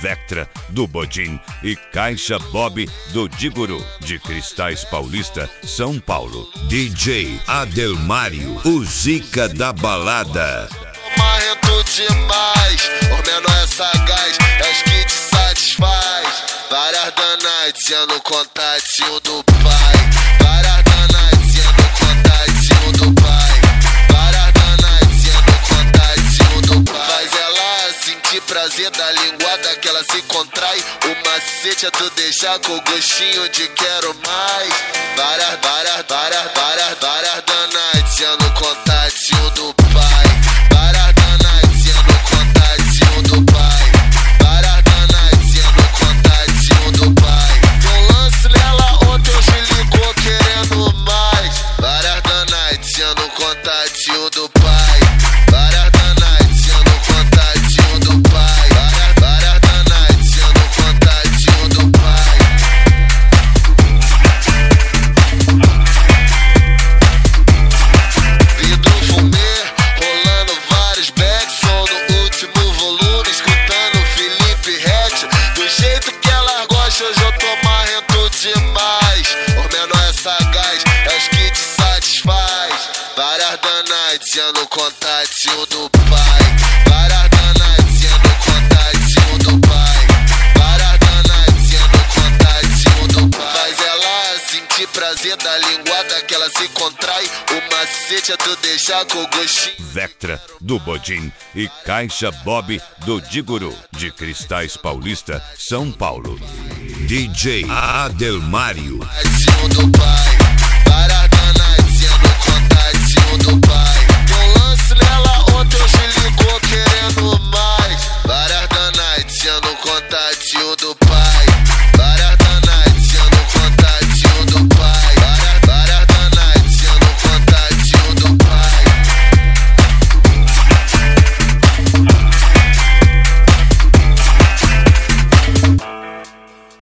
Vectra, do Bodim e Caixa Bob, do Diguru, de Cristais Paulista, São Paulo. DJ Adelmário, o Zica da balada. Marrento demais, o menor é sagaz, é os que te satisfaz. Várias danadinhas no contatinho do pai. Várias danadinhas no contatinho do pai. Várias danadinhas no contatinho do pai. Faz ela sentir prazer da linguada que ela se contrai. O macete é tu deixar com gostinho de quero mais. Várias danadinhas no contatinho do pai. Várias danadinhas no contatinho do pai. Várias danadinhas no contatinho do pai. Deu lance nela ontem, hoje ligou querendo mais. Várias danadinhas no contatinho do pai. Várias danadinhas no contatinho do pai. Várias danadinhas no contatinho do pai. Vidro fumê, rolando vários backs, som no último volume, escutando Felipe Rett. Do jeito que ela gosta, hoje eu tô marrento demais. O menor é sagaz, é os que te satisfaz. Várias danadinhas no contatinho do pai. Várias danadinhas no contatinho do pai. Várias danadinhas no contatinho do pai. Faz ela sentir prazer da linguada que ela se contrai. O macete é tu deixar com gostinho. Vectra, do Bodim e Caixa Bob, do Diguru, de Cristais Paulista, São Paulo. DJ Adelmário. Contatinho do pai. Várias danadinhas no contatinho do pai. Deu lance nela ontem, hoje ligou querendo mais. Várias danadinhas no contatinho do pai.